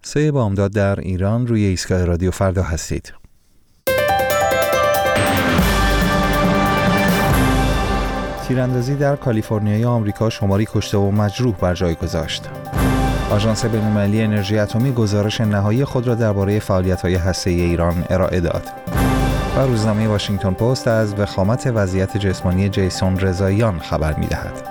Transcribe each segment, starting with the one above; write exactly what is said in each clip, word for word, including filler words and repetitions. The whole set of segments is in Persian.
سه بامداد در ایران، روی ایستگاه رادیو فردا هستید. تیراندازی در کالیفرنیای آمریکا شماری کشته و مجروح بر جای گذاشت. آژانس بین‌المللی انرژی اتمی گزارش نهایی خود را درباره فعالیت‌های هسته‌ای ایران ارائه داد. و روزنامه واشنگتن پست از وخامت وضعیت جسمانی جیسون رضاییان خبر می‌دهد.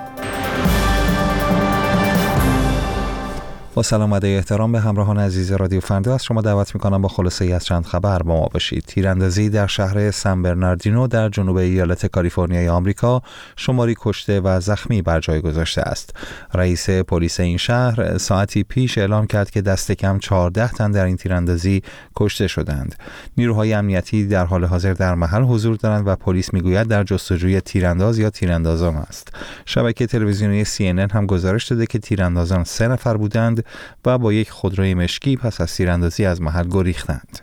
با سلام و احترام به همراهان عزیز رادیو فردا از شما دعوت می‌کنم با خلاصه‌ای از چند خبر با ما باشید. تیراندازی در شهر سن برناردینو در جنوب ایالت کالیفرنیای آمریکا شماری کشته و زخمی بر جای گذاشته است. رئیس پلیس این شهر ساعتی پیش اعلام کرد که دست کم چهارده تن در این تیراندازی کشته شدند. نیروهای امنیتی در حال حاضر در محل حضور دارند و پلیس میگوید در جستجوی تیرانداز یا تیراندازان است. شبکه تلویزیونی سی ان ان هم گزارش داده که تیراندازان سه نفر بودند و با یک خودروی مشکی پس از تیراندازی از محل گریختند.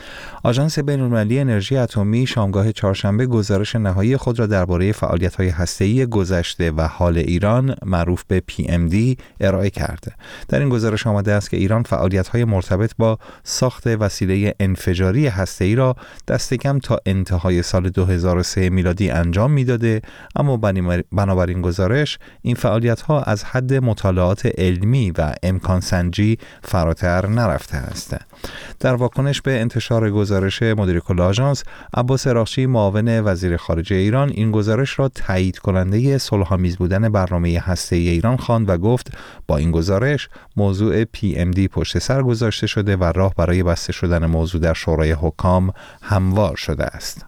آژانس بین‌المللی انرژی اتمی شامگاه چهارشنبه گزارش نهایی خود را درباره فعالیت‌های هسته‌ای گذشته و حال ایران معروف به پی ام دی ارائه کرد. در این گزارش آمده است که ایران فعالیت‌های مرتبط با ساخت وسیله انفجاری هسته‌ای را دست کم تا انتهای سال دو هزار و سه میلادی انجام می‌داده، اما بنابر این گزارش این فعالیت‌ها از حد مطالعات علمی و امکان سنجی فراتر نرفته است. در واکنش به انتشار گزارش مدیر کل آژانس، عباس اراغچی معاون وزیر خارجه ایران این گزارش را تایید کننده صلح‌آمیز بودن برنامه هسته‌ای ایران خواند و گفت با این گزارش موضوع پی ام دی پشت سر گذاشته شده و راه برای بسته شدن موضوع در شورای حکام هموار شده است.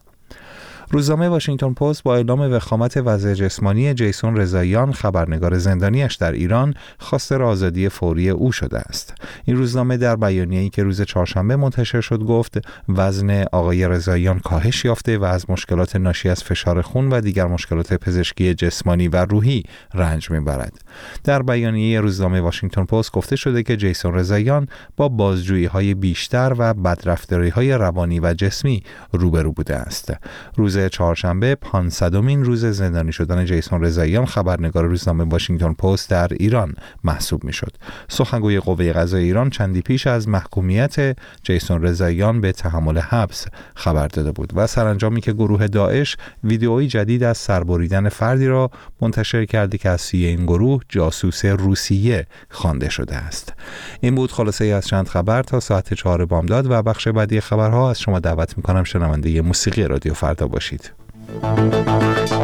روزنامه واشنگتن پست با اعلام وخامت وضع جسمانی جیسون رضاییان خبرنگار زندانیش در ایران خواستار آزادی فوری او شده است. این روزنامه در بیانیه‌ای که روز چهارشنبه منتشر شد گفت وزن آقای رضاییان کاهش یافته و از مشکلات ناشی از فشار خون و دیگر مشکلات پزشکی جسمانی و روحی رنج می‌برد. در بیانیه روزنامه واشنگتن پست گفته شده که جیسون رضاییان با بازجویی‌های بیشتر و بدرفتاری‌های روانی و جسمی روبرو بوده است. روز چهارشنبه پانصدمین روز زندانی شدن جیسون رضاییان خبرنگار روزنامه واشنگتن پست در ایران محسوب میشد. سخنگوی قوه قضاییه ایران چندی پیش از محکومیت جیسون رضاییان به تحمل حبس خبر داده بود و سرانجامی که گروه داعش ویدئویی جدید از سربریدن فردی را منتشر کرده که از سوی این گروه جاسوس روسیه خوانده شده است. این بود خلاصه ای از چند خبر تا ساعت چهار بامداد و بخش بعدی خبرها از شما دعوت می‌کنم شنونده موسیقی رادیو فردا باشید.